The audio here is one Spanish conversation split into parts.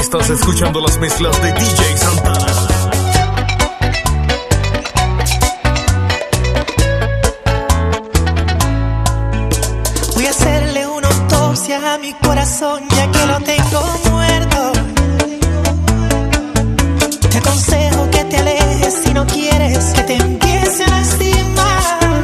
Estás escuchando las mezclas de DJ Santana. Voy a hacerle una autopsia a mi corazón, ya que lo tengo muerto. Te aconsejo que te alejes si no quieres que te empiece a lastimar.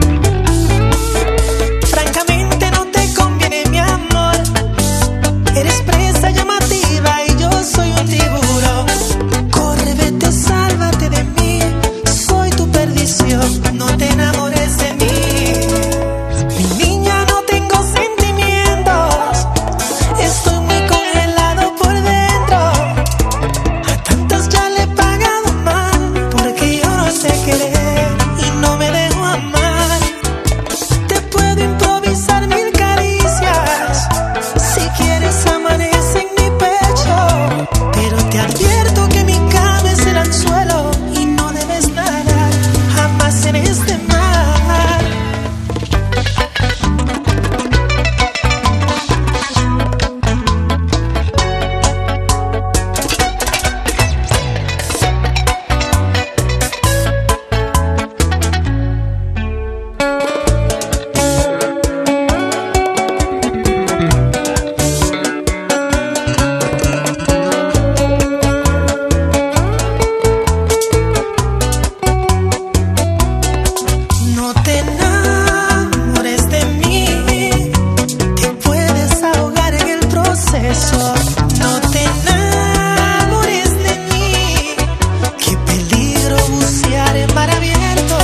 Francamente no te conviene, mi amor. Eres presa llamativa y yo soy un tiburón. Corre, vete, sálvate de mí. Soy tu perdición, no te enamores de mí. Mi niña, no tengo sentimientos. Estoy muy congelado por dentro. A tantas ya le he pagado mal, porque yo no sé querer y no me dejo amar. Te puedo improvisar mil caricias. Si quieres amanece en mi pecho, pero te advierto que mi cama es el anzuelo y no debes nadar jamás en este mar. No te enamores de mí, te puedes ahogar en el proceso. No te enamores de mí, qué peligro bucear en mar abierto.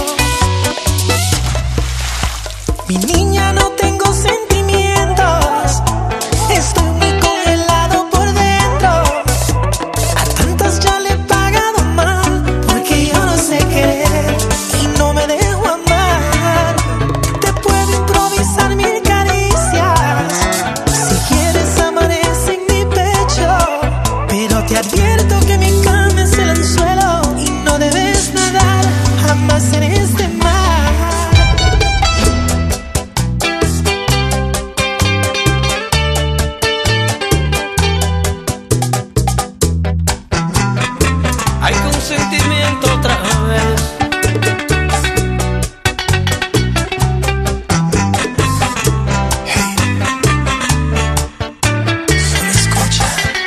Mi niña, no tengo sentimientos, estoy muy congelado por dentro. A tantas ya le he pagado mal, porque yo no sé querer y no me dejo amar. Te puedo improvisar mil caricias. Si quieres amanece en mi pecho, pero te advierto que mi cama es el anzuelo y no debes nadar jamás en este mar. Hay consentimiento otra vez. Solo escucha.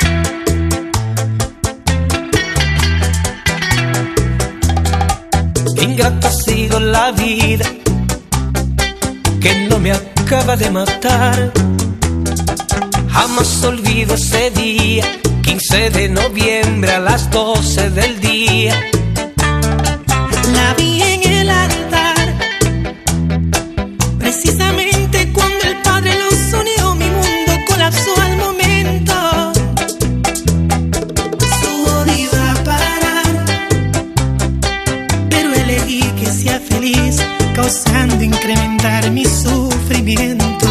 Ingrata ha sido la vida que no me acaba de matar. Jamás olvido ese día, 15 de noviembre a las 12 del día. La vi en el altar, precisamente cuando el Padre los unió. Mi mundo colapsó al momento. Su odio iba a parar, pero elegí que sea feliz, causando incrementar mi sufrimiento.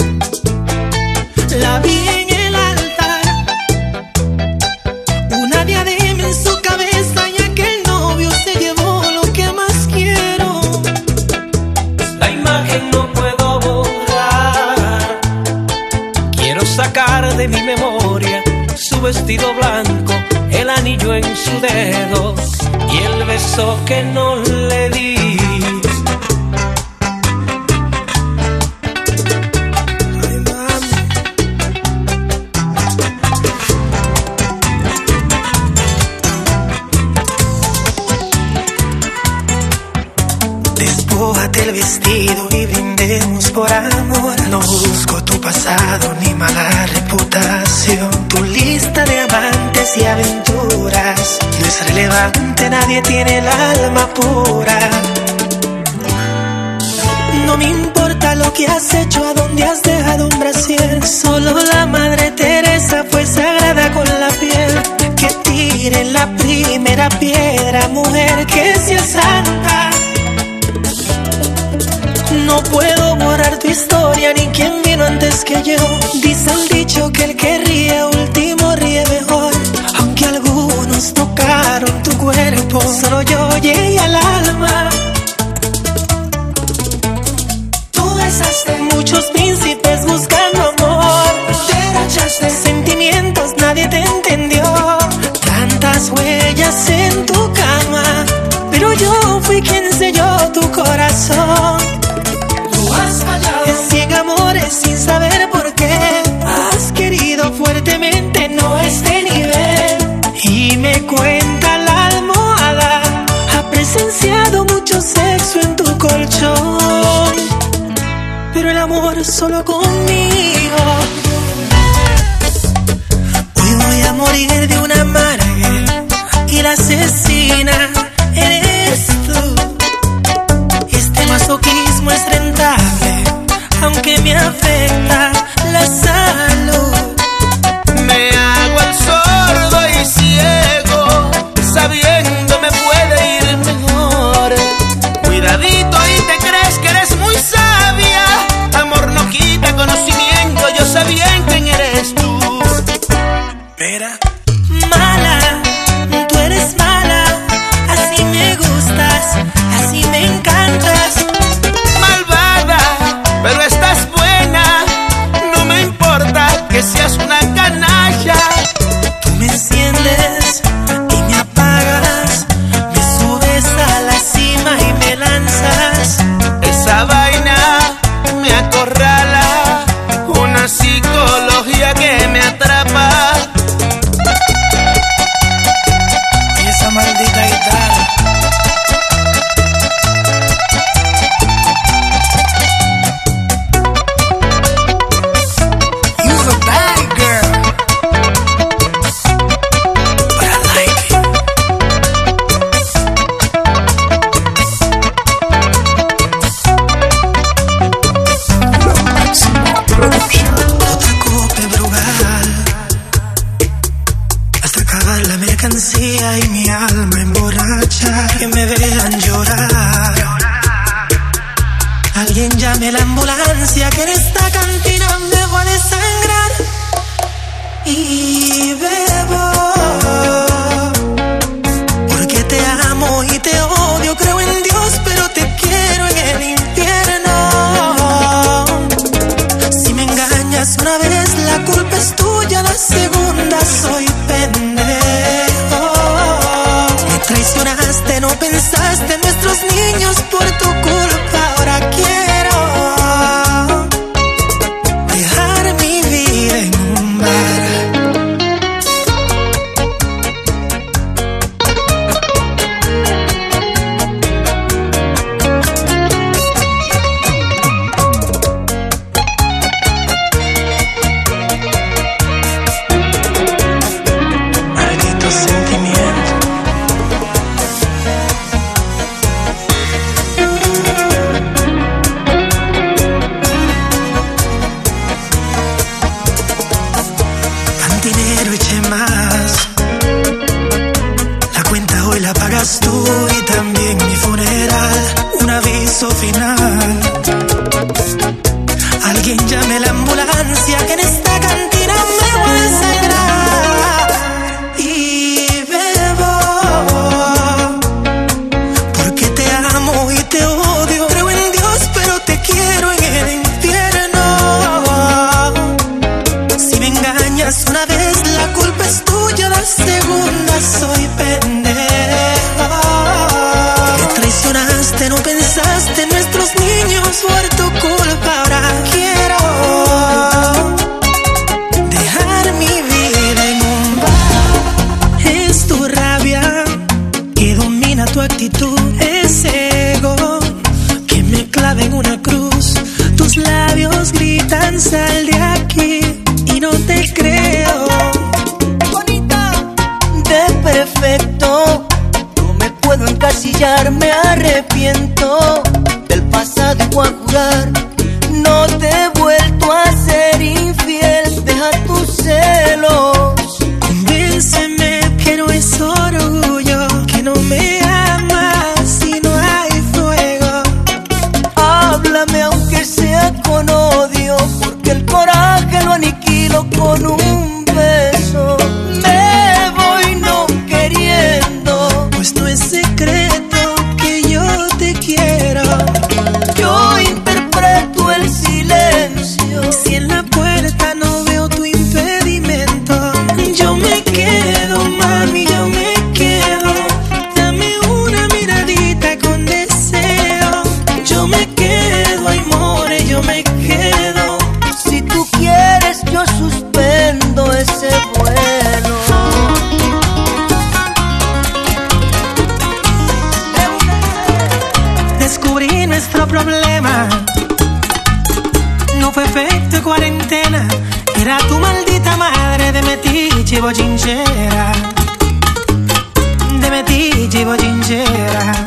La vi en el altar, una diadema en su cabeza, y aquel novio se llevó lo que más quiero. La imagen no puedo borrar. Quiero sacar de mi memoria su vestido blanco, el anillo en su dedo y el beso que no le di. Ay, mami. Despójate el vestido y brindemos por amor. No busco tu pasado ni mala reputación. Tu lista de amantes y aventuras no es relevante, nadie tiene el alma pura. No me importa lo que has hecho, a dónde has dejado un brasier. Solo la Madre Teresa fue sagrada con la piel. Que tire la primera piedra, mujer que sea santa. No puedo borrar tu historia ni quién vino antes que yo. Dice el dicho que el que ríe último ríe mejor. Aunque algunos tocaron tu cuerpo, solo yo llegué al alma. Tú besaste muchos príncipes buscando amor. Derrochaste sentimientos, nadie te entendió. pero el amor solo conmigo. Hoy voy a morir de una amarga y la asesina eres tú. Este masoquismo es rentable, aunque me afecta la salud. Me hago el sordo y ciego, sabiendo me puede ir mejor. Cuidadito y te crees que eres muy sabia. Amor no quita conocimiento, yo sé bien quién eres tú. Mira, mala, tú eres mala, así me gustas, así me encantas. Malvada, pero estás buena, no me importa que seas una canalla. Tú me enciendes y me apagas, me subes a la cima y me lanzas. Esa vaina me acorrala, una psicología que me atrapa. Y esa maldita guitarra. You're a bad girl, but I like it. Otra copa brugal hasta acabar la mercancía y mi alma emborracha. Que me vean llorar. Alguien llame a la ambulancia, que en esta cantina me voy a desangrar. Y bebo porque te amo y te odio. Creo en Dios, pero te quiero en el infierno. Si me engañas una vez, la culpa es tuya. La segunda, soy pendejo. Me traicionaste, no pensaste en nuestros niños. Por tu culpa ahora quiero dejar mi vida en un bar. Maldito sentimiento. Cantinero, eché más. La cuenta hoy la pagas tú y también mi funeral. Un aviso final. Alguien llame a la ambulancia, que en esta cantina me voy a desangrar. Y bebo porque te amo y te odio. Creo en Dios, pero te quiero en el infierno. Si me engañas una vez, la culpa es tuya. La segunda, soy pendejo. Me traicionaste, no pensaste en nuestros niños. Por tu culpa ahora quiero dejar mi vida en un bar. Es tu rabia que domina tu actitud. Ese ego que me clava en una cruz. Tus labios gritan, sal de aquí, y no te creo. Bonita, de perfecto, no me puedo encasillar, me arrepiento del pasado y voy a jurar. No te he vuelto a ser infiel, deja tus celos. Convénceme que no es orgullo, que no me amas si no hay fuego. Háblame aunque sea con odio, porque el coraje lo aniquilo con un beso. Me voy no queriendo, Pues no es secreto que yo te quiero. yo interpreto el silencio. Si en la puerta no veo tu impedimento, yo me quedo, mami, yo me quedo. Dame una miradita con deseo. Yo me quedo, ay more, yo me quedo. Si tú quieres, yo suspendo ese vuelo. Descubrí nuestro problema. fue efecto de cuarentena. Era tu maldita madre de metiche y bochinchera. De metiche y bochinchera.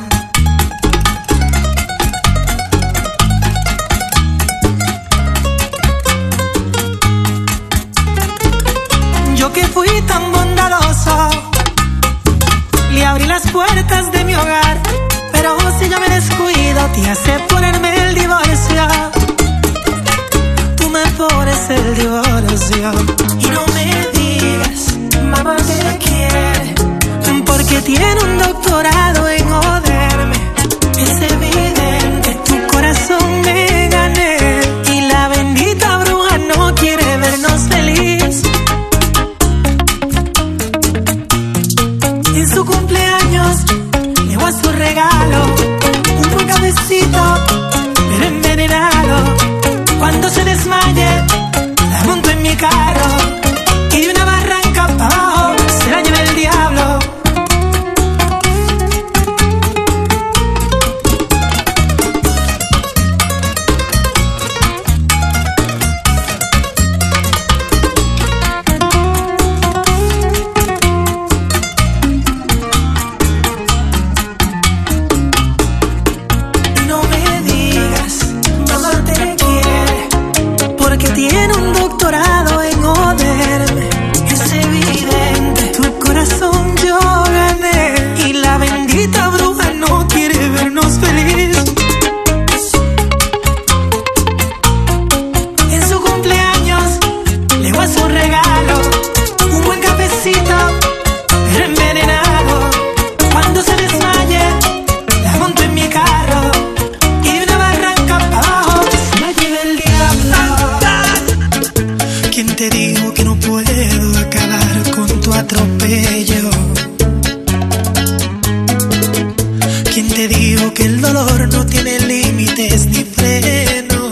Yo que fui tan bondadoso, le abrí las puertas de mi hogar, pero si yo me descuido, te hace ponerme el divorcio. Tú me pones el divorcio. Y no me digas, mamá te quiere, porque tiene un doctorado en joderme. Es evidente, tu corazón me gané, y la bendita bruja no quiere vernos feliz. En su cumpleaños le voy a su regalo, un buen cafecito, pero envenenado. Cuando se desmaye, la monto en mi carro, y de una barranca para abajo se la lleva el diablo. Tiene un doctorado en joderme. Es evidente, tu corazón yo gané, y la bendita bruja no quiere vernos feliz. En su cumpleaños le voy a su regalo, un buen cafecito, pero envenenado. Cuando se desmaye, la monto en mi carro, y de una barranca para abajo se la lleva el diablo. ¿Quién te dijo que no puedo acabar con tu atropello? ¿Quién te dijo que el dolor no tiene límites ni freno?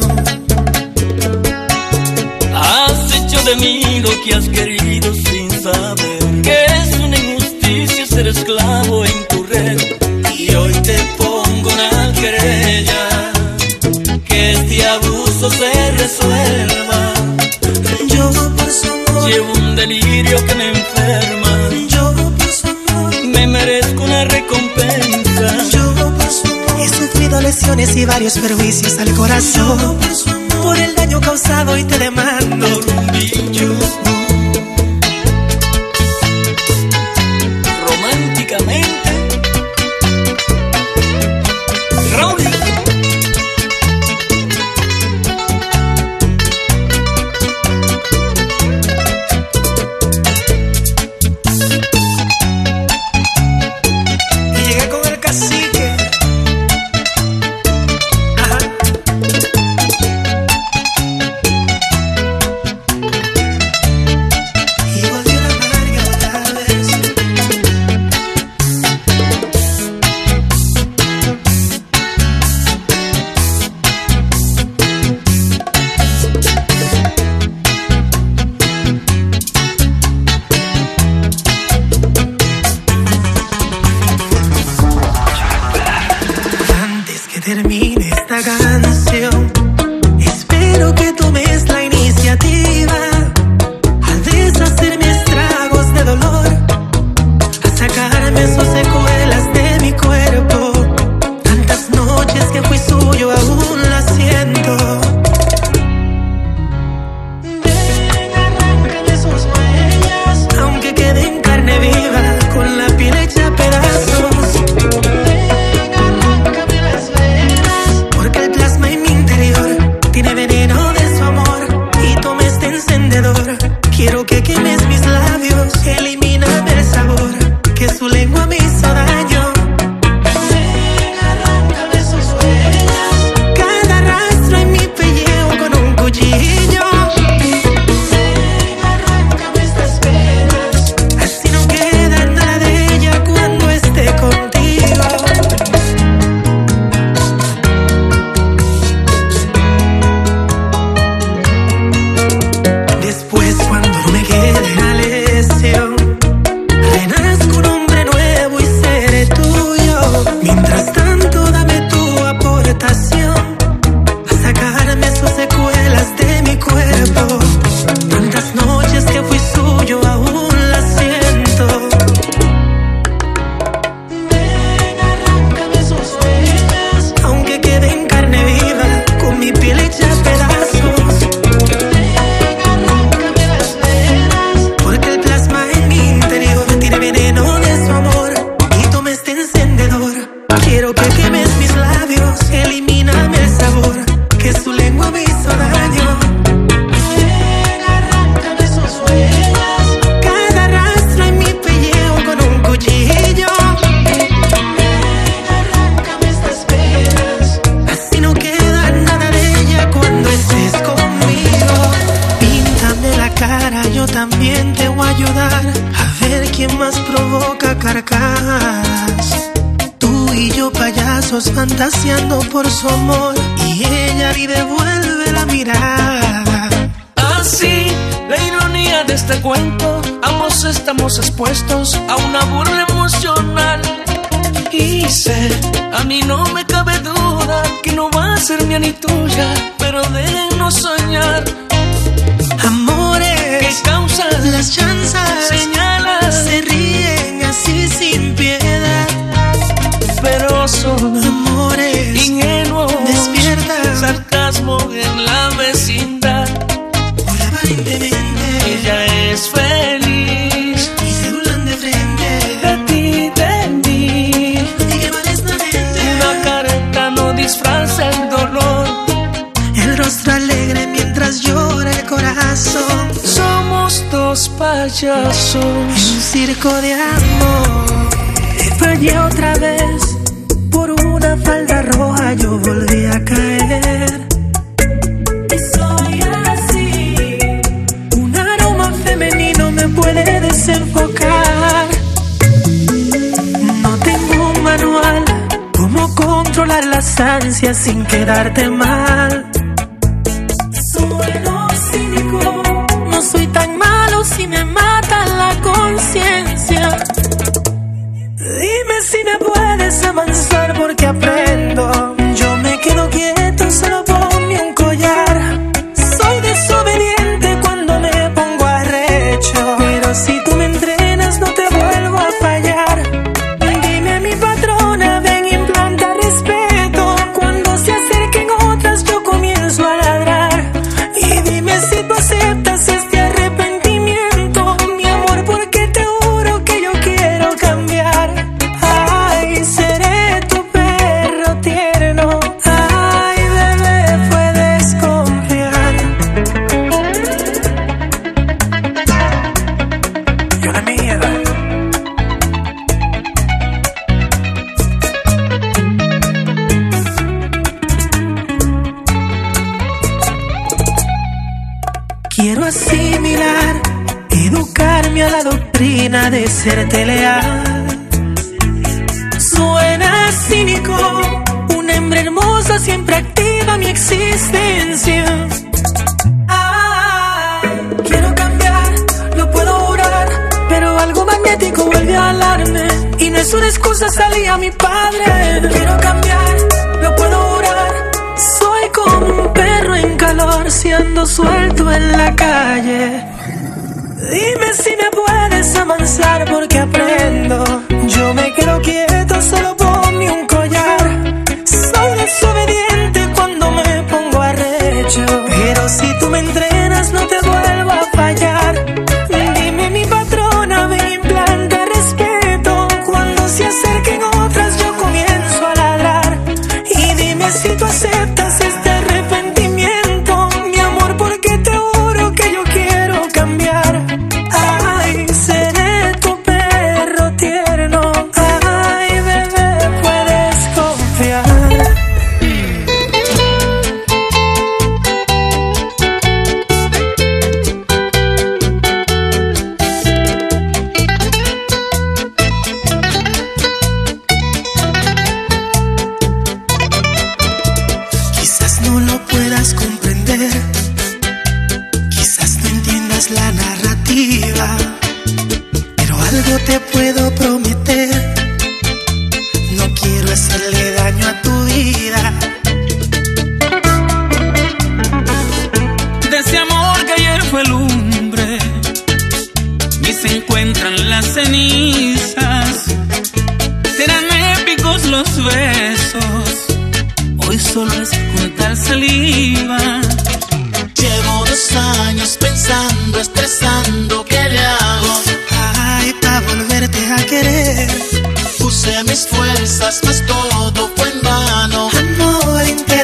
Has hecho de mí lo que has querido sin saber que es una injusticia ser esclavo en tu red. Y hoy te pongo una querella, que este abuso se resuelva. Yo por su amor llevo un delirio que me enferma. Yo por su amor me merezco una recompensa. Yo por su amor he sufrido lesiones y varios perjuicios al corazón. Yo por su amor por el daño causado, y te demando por un bicho. Románticamente Raúl. termine esta canción, espero que tomes la iniciativa a deshacerme estragos de dolor, a sacarme sus secuelas de mi cuerpo. Tantas noches que fui suyo aún la siento. Ven, arráncame sus huellas, aunque quede en carne viva, con la piel hecha a pedazos. Tiene veneno de su amor y toma este encendedor. Quiero que quemes mis labios, elimíname el sabor que su lengua me hizo daño. Ven, arráncame sus huellas, Imagíname el sabor que su lengua me hizo daño. Ven, arráncame sus huellas, cada rastro en mi pellejo con un cuchillo. Ven, arráncame estas penas, así no queda nada de ella cuando estés conmigo. Píntame la cara, yo también te voy a ayudar a ver quién más provoca carcajas. Y yo payasos fantaseando por su amor y ella ni devuelve la mirada. Así, la ironía de este cuento, ambos estamos expuestos a una burla emocional. Y sé, a mí no me cabe duda que no va a ser mía ni tuya, pero déjennos soñar. Amores que causan las chanzas, señalan, se ríen así sin piedad. Pero son amores ingenuos, despiertan sarcasmo en la vecindad. Hola, aparentemente ella es feliz y se burlan de frente de ti, de mí. Y que modestamente una careta no disfraza el dolor, el rostro alegre mientras llora el corazón. Somos dos payasos en un circo de amor. Te fallé otra vez, por una falda roja yo volví a caer. Y soy así, un aroma femenino me puede desenfocar. No tengo un manual, cómo controlar las ansias sin quedarte mal. Sueno cínico, no soy tan malo si me mata la conciencia. Dime si me puedes amansar porque aprendo. Yo me quedo quieto, solo ponme un collar. Soy desobediente cuando me pongo arrecho, pero si tú me entrenas no te vuelvo a fallar. Dime a mi patrona, ven, implanta respeto. Cuando se acerquen otras yo comienzo a ladrar. Y dime si tú aceptas este arrepentimiento, mi amor, porque te juro que yo quiero cambiar. Ay, seré tu perro tierno. Ay, bebé, puedes confiar. Yo la mierda. Quiero asimilar, educarme a la doctrina de serte leal. Suena cínico, una hembra hermosa siempre activa mi existencia. Quiero cambiar, lo puedo jurar, pero algo magnético vuelve a alarme. Y no es una excusa, salí a mi padre. Quiero cambiar, lo puedo jurar, soy como un perro en calor si ando suelto en la calle. Dime si me puedes amansar porque aprendo. Yo me quedo quieto, solo ponme un collar. Soy desobediente cuando me pongo arrecho, pero si tú me entrenas no te vuelvo a fallar. Dime mi patrona, ven, implanta respeto. Cuando se acerquen otras yo comienzo a ladrar. Y dime si tú aceptas este arrepentimiento, mi amor, porque te juro que yo quiero cambiar. Ay, seré tu perro tierno. Ay, bebé, puedes confiar. Quizás no lo puedas comprender, quizás no entiendas la narrativa, pero algo te puedo prometer. No quiero hacerle daño a tu vida. De ese amor que ayer fue lumbre, ni se encuentran las cenizas. Serán épicos los besos, hoy solo es juntar saliva. Llevo 2 años pensando, estresando, ¿qué le hago? Ay, pa' volverte a querer. Puse mis fuerzas, mas todo fue en vano. Amor,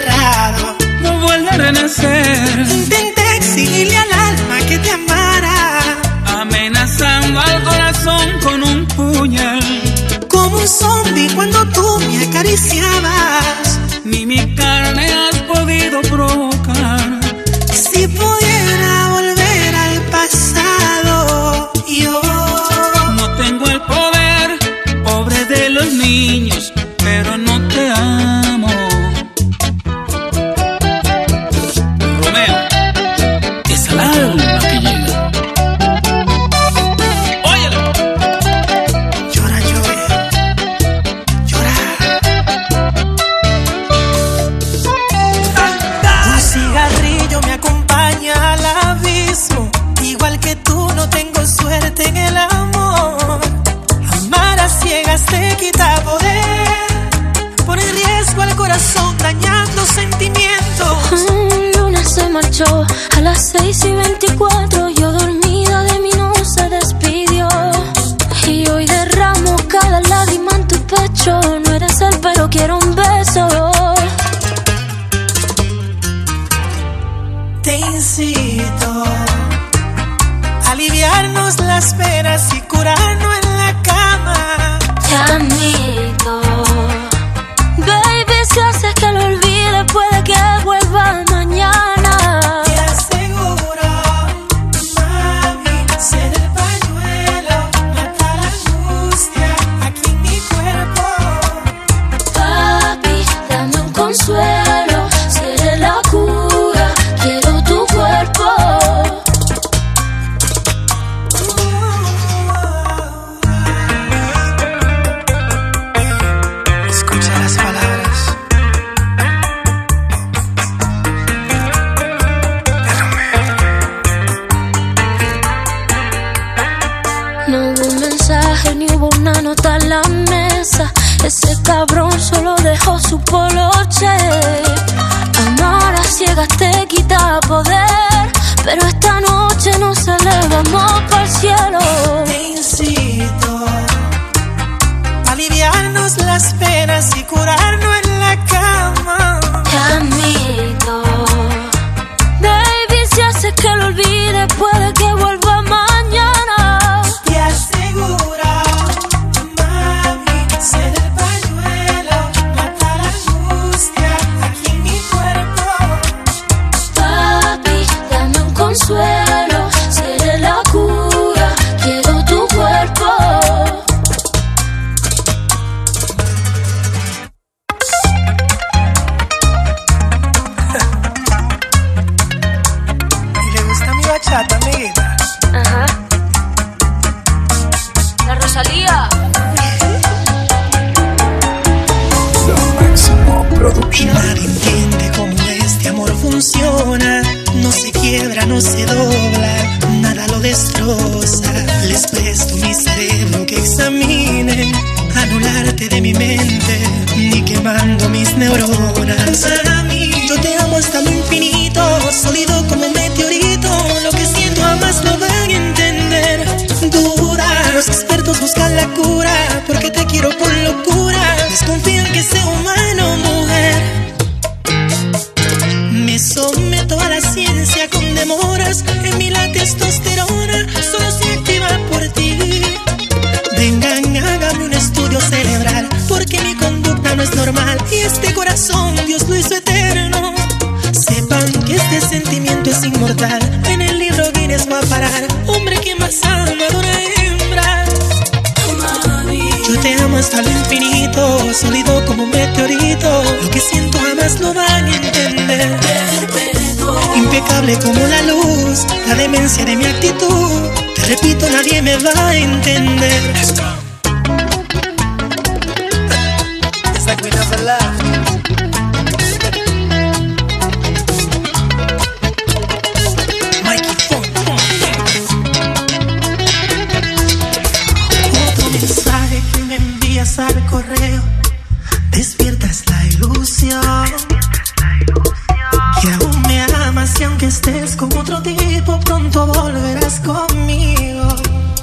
6:24, yo dormida de mí no se despidió. Y hoy derramo cada lágrima en tu pecho. No eres él, pero quiero un beso. Te incito a aliviarnos las penas y curarnos en la cama. Te admito, baby, si haces que lo olvide, puede que vuelva mañana. Te aseguro, mami, ser el pañuelo, mata la angustia aquí en mi cuerpo. Papi, dame un consuelo, seré la cura, quiero tu cuerpo. Escucha las palabras. No hubo un mensaje ni hubo una nota en la mesa. Ese cabrón solo dejó su poloche. Amar a ciegas te quita poder, pero esta noche nos elevamos para el cielo. Te incito a aliviarnos las penas y curarnos en la cama. Te admito, baby, si haces que lo olvide, puede que vuelva mañana. Te aseguro, mami, ser el pañuelo, mata la angustia aquí en mi cuerpo. Papi, dame un consuelo, seré la cura, quiero tu cuerpo. ¿Y le gusta mi bachata, amiguita? Ajá. La Rosalía. Y nadie entiende cómo este amor funciona. No se quiebra, no se dobla, nada lo destroza. Les presto mi cerebro que examine, anularte de mi mente, ni quemando mis neuronas. Para mí, yo te amo hasta lo infinito, sólido como un meteorito. Lo que siento jamás lo van a entender. Duda, los expertos buscan la cura, porque te quiero por locura. Desconfían que sea humano, mujer. Me someto a la ciencia con demoras. En mí la testosterona solo se activa por ti. Vengan, hágame un estudio cerebral, porque mi conducta no es normal. Y este corazón Dios lo hizo eterno. Sepan que este sentimiento es inmortal. En el libro Guinness va a parar. Hombre que más ama a una hembra. Yo te amo hasta lo infinito, sólido como un meteorito. Lo que siento jamás lo van a entender. Impecable como la luz, la demencia de mi actitud. Te repito, nadie me va a entender. It's like we never left. Mikey Funk. Otro mensaje que me envías al correo. Despiertas la ilusión que aún me amas, y aunque estés con otro tipo, pronto volverás conmigo.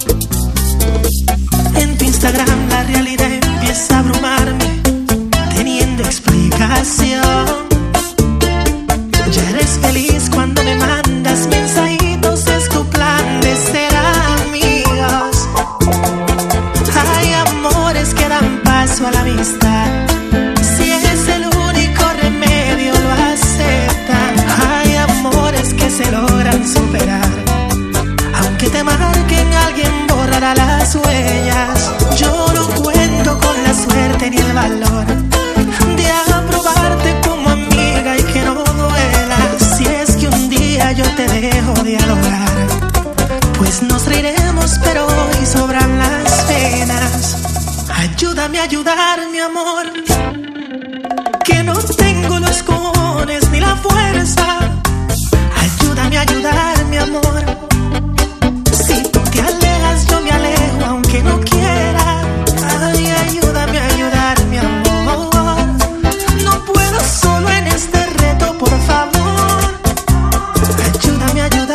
En tu Instagram la realidad empieza a abrumarme, teniendo explicación. Ya eres feliz cuando me mandas mensajitos, es tu plan de ser amigos. Hay amores que dan paso a la amistad, si es el único remedio lo aceptan. Hay amores que se logran superar, aunque te marquen, alguien borrará las huellas. Yo no cuento con la suerte ni el valor de aprobarte como amiga y que no duela. Si es que un día yo te dejo dialogar, pues nos reiremos, pero hoy sobran las penas. Ayúdame a ayudar, mi amor, que no tengo los cojones ni la fuerza. Ayúdame a ayudar, mi amor. Si tú te alejas, yo me alejo, aunque no quiera. Ay, ayúdame a ayudar, mi amor. No puedo solo en este reto, por favor. Ayúdame a ayudar.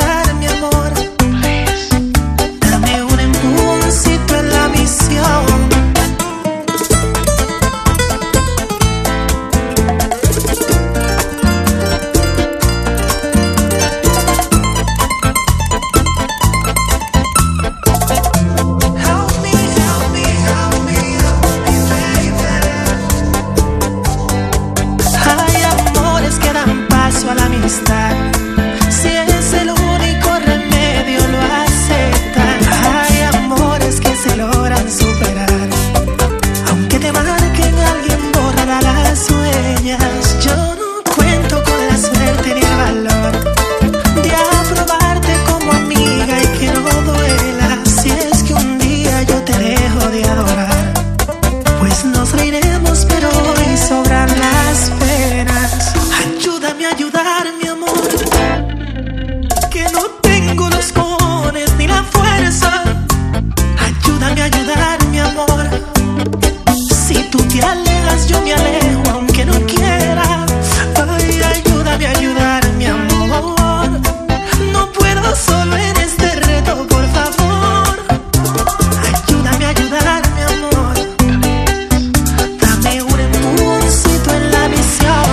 ayudar, mi amor, que no tengo los cojones ni la fuerza. Ayúdame a ayudar, mi amor. Si tú te alejas, yo me alejo, aunque no quiera. Ay, ayúdame a ayudar, mi amor. No puedo solo en este reto, por favor. Ayúdame a ayudar, mi amor. Dame un empujoncito en la misión.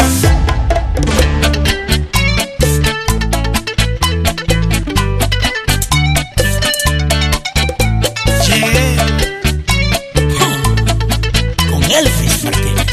Con Elvis Martínez.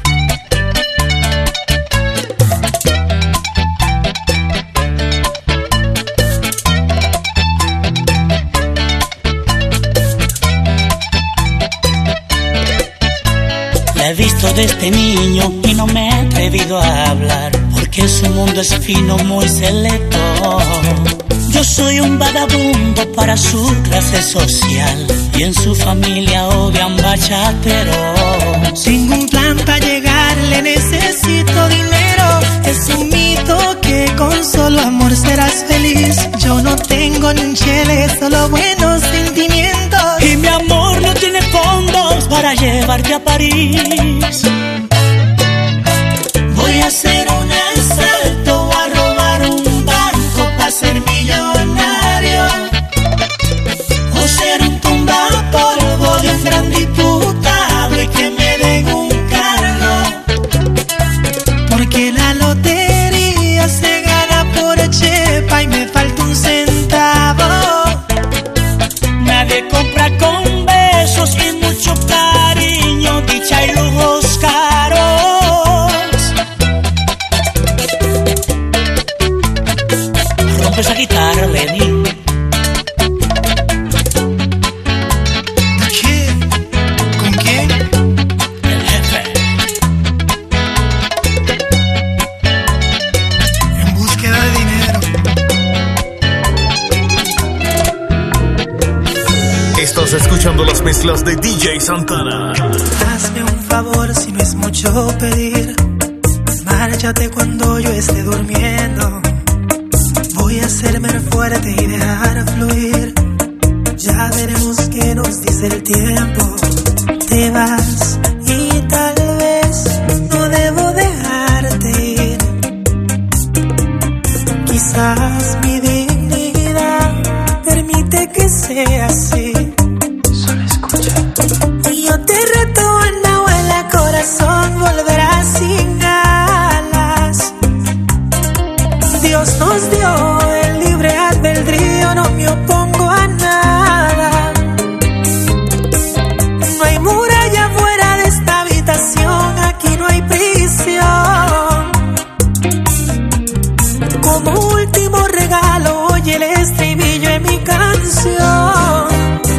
La he visto desde niño y no me he atrevido a hablar, porque su mundo es fino, muy selecto. Yo soy un vagabundo para su clase social, y en su familia odian bachateros. Tengo un plan para llegarle, necesito dinero. Es un mito que con solo amor serás feliz. Yo no tengo ni un chele, solo buenos sentimientos. Y mi amor no tiene fondos para llevarte a París. Voy a hacer un asalto, a robar un banco para ser millonario, o ser un tumbapolvo de un gran diputado y que me den un cargo. Porque la lotería se gana por chepa y me falta un centavo. Nadie compra con besos y mucho cariño, dicha y lujos caros. Rompe esa guitarra, Lenny. ¿Quién? ¿Con quién? El jefe. En búsqueda de dinero. Estás escuchando las mezclas de DJ Santana. Hazme un favor si no es mucho pedir. Márchate cuando yo esté durmiendo. Voy a hacerme fuerte y dejar fluir. Ya veremos qué nos dice el tiempo. Te vas y tal vez no debo dejarte ir. Quizás mi dignidad permite que sea así. Solo escucha. Y yo te reto, Nahuela, corazón, volverás sin alas. Dios nos dio el libre albedrío, no me opongo a nada. No hay muralla fuera de esta habitación, aquí no hay prisión. Como último regalo, oye el estribillo en mi canción.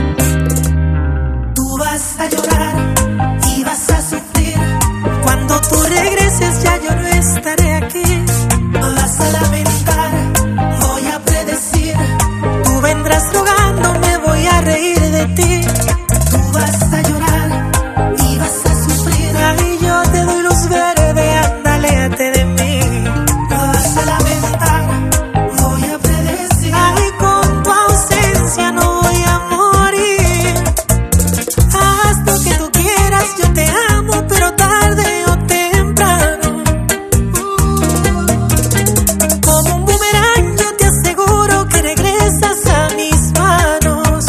Tú vas a llorar y vas a sufrir. Cuando tú regreses ya yo no estaré aquí. Vas a lamentar, voy a predecir. Tú vendrás rogando, me voy a reír de ti. Tú vas a llorar y vas a sufrir. Ay, yo te doy luz verde, anda, aléjate de mí. Vas a lamentar, voy a predecir. Ay, con tu ausencia no voy a morir. Haz lo que tú quieras, yo te amo, pero tarde o temprano. Como un boomerang yo te aseguro que regresas a mis manos.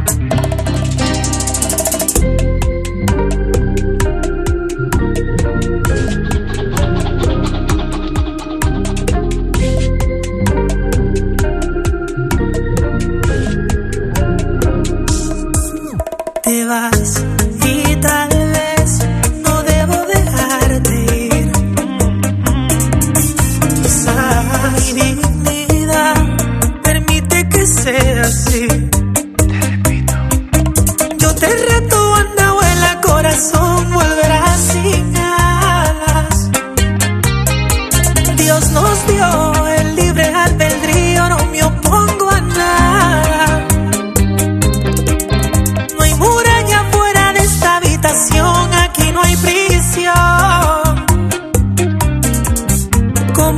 Te vas y tal vez no debo dejarte ir. Quizás mi dignidad permite que sea así. Te repito. Yo te reto, anda, vuela, corazón, volverás sin alas. Dios nos dio el libre albedrío, no me opongo a nada. No hay muralla fuera de esta habitación, aquí no hay prisión.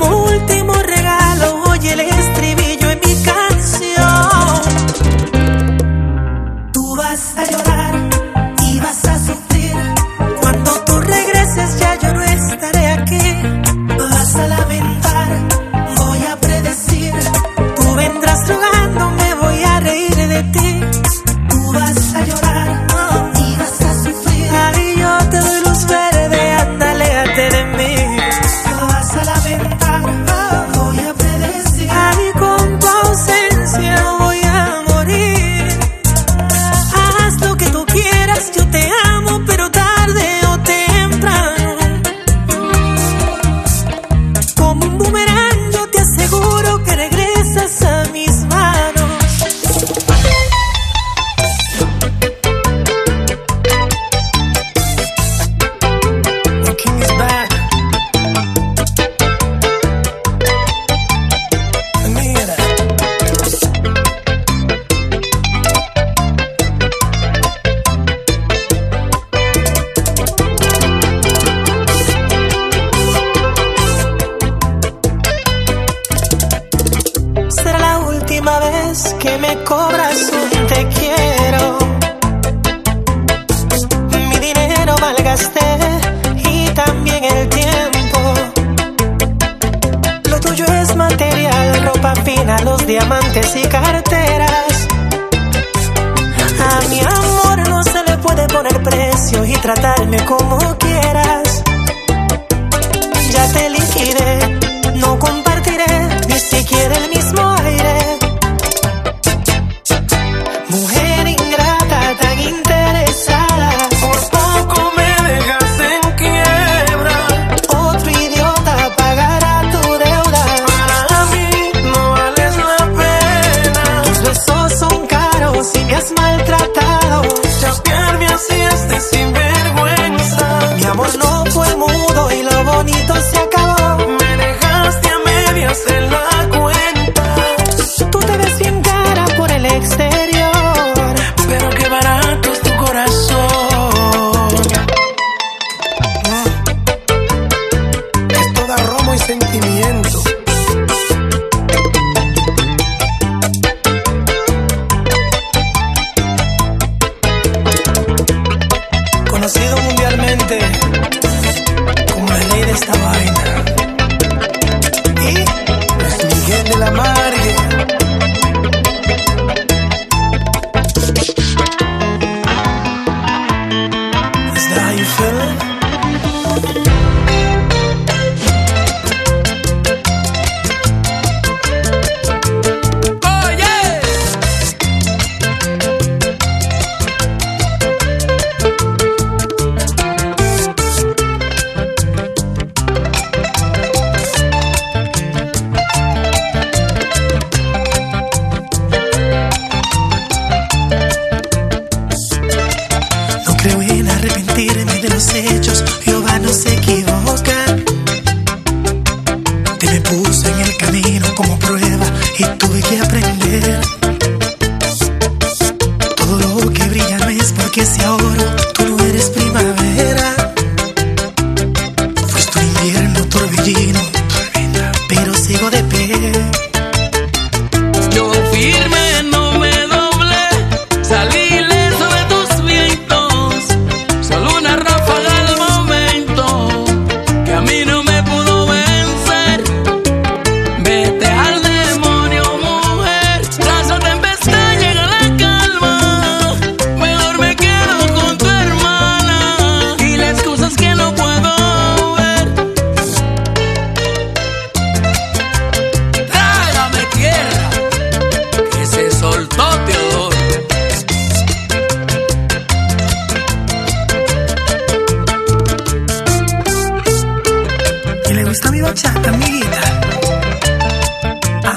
que me cobras un te quiero. Mi dinero malgasté y también el tiempo. Lo tuyo es material, ropa fina, los diamantes y carteras. A mi amor no se le puede poner precio y tratarme como quieras. Ya te liquidé, no compartiré ni siquiera el mismo aire. Mujer ingrata, tan interesada, por poco me dejas en quiebra. Otro idiota pagará tu deuda. Para mí no vales la pena. Tus besos son caros y me has maltratado. Chapearme así es de sinvergüenza. Mi amor no fue mudo y lo bonito se acabó. Me dejaste a medias en la cuenta. Tú te ves bien cara por el exterior, pero qué barato es tu corazón. Es toda romo y sentimiento. Conocido mundialmente como la ley de esta vaina. Y Luis Miguel de la Margue. Is that how you feel it? no creo en arrepentirme de los hechos. Jehová no se equivoca. Te me puso en el camino como prueba y tuve que aprender. Todo lo que brilla no es porque sea oro. Tú no eres primavera. Fuiste un invierno torbellino, pero sigo de pie. Yo firme, no me doblé, salí ileso de tus vientos. Solo una ráfaga al momento que a mí no me pudo vencer. Vete al demonio, mujer, tras la tempestad llega la calma. Mejor me quedo con tu hermana y las cosas que no puedo ver. Trágame tierra, que se soltó Teodoro. ¿Y le gusta mi bachata, amiguita? ¿Ah?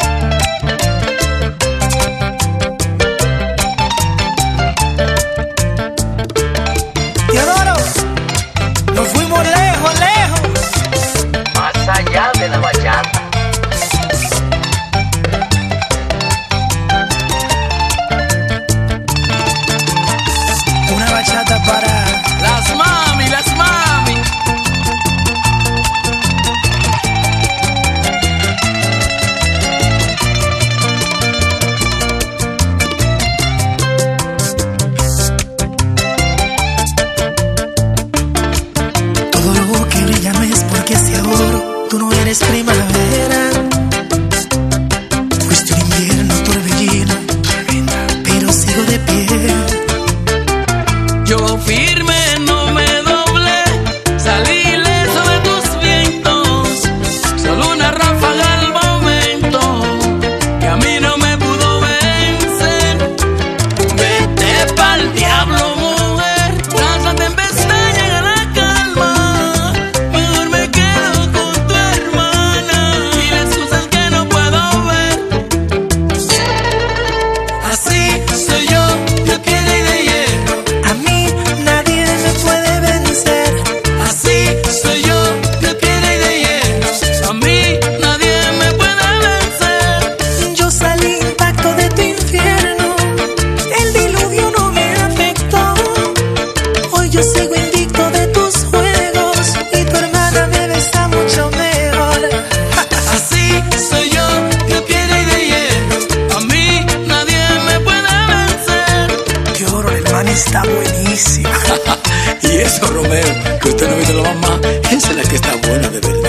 Teodoro, nos fuimos lejos, lejos. Más allá de la bachata. Una bachata para Las mami, las mami. todo lo que brilla no es porque sea oro. Tú no eres primavera. Fuiste un invierno torbellino, pero sigo de pie. Yo firme, no me doblé, salí ileso de tus vientos. Solo una ráfaga al momento que a mí no me pudo vencer. Vete pa'l diablo, mujer, tras la tempestad llega la calma. Mejor me quedo con tu hermana Y eso, Romeo, que usted no ha visto la mamá, esa es la que está buena de verdad.